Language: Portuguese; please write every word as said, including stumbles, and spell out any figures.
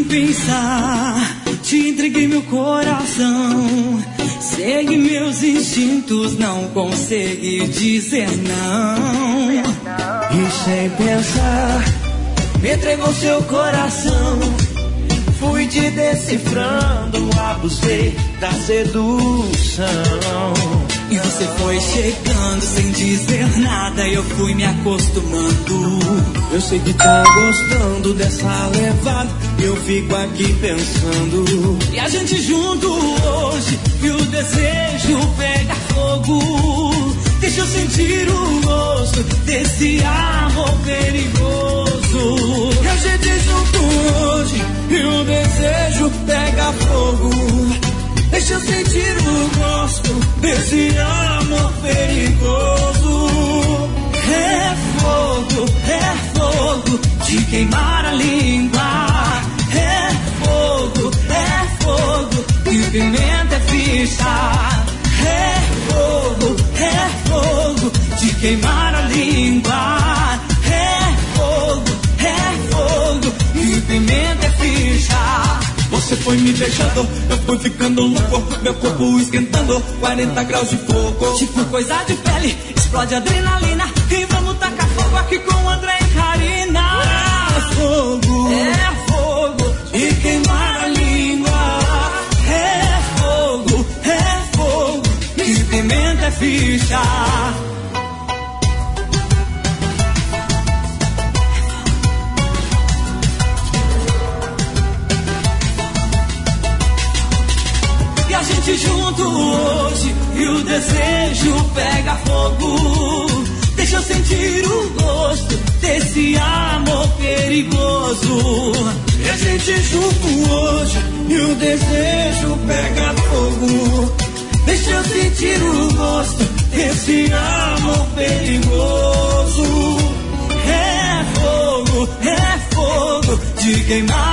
pensar, te entreguei meu coração. Segue meus instintos, não consegui dizer não. E sem pensar, me entregou seu coração. Fui te decifrando, abusei da sedução. E você foi chegando sem dizer nada, eu fui me acostumando. Eu sei que tá gostando dessa levada, eu fico aqui pensando. E a gente junto hoje, e o desejo pega fogo. Deixa eu sentir o gosto desse amor perigoso. E a gente junto hoje, e o desejo pega fogo. Deixa eu sentir o gosto desse amor perigoso. É fogo, é fogo, de queimar a língua. É fogo, é fogo, e pimenta é ficha. É fogo, é fogo, de queimar a língua. É fogo, é fogo, e pimenta é ficha. Você foi me beijando, eu fui ficando louco. Meu corpo esquentando, quarenta graus de fogo. Tipo coisa de pele, explode adrenalina. E vamos tacar fogo aqui com André e Karina. É fogo, é fogo, e queimar a língua. É fogo, é fogo, e pimenta é ficha. A gente junto hoje, e o desejo pega fogo. Deixa eu sentir o gosto desse amor perigoso. E a gente junto hoje, e o desejo pega fogo. Deixa eu sentir o gosto desse amor perigoso. É fogo, é fogo, de queimar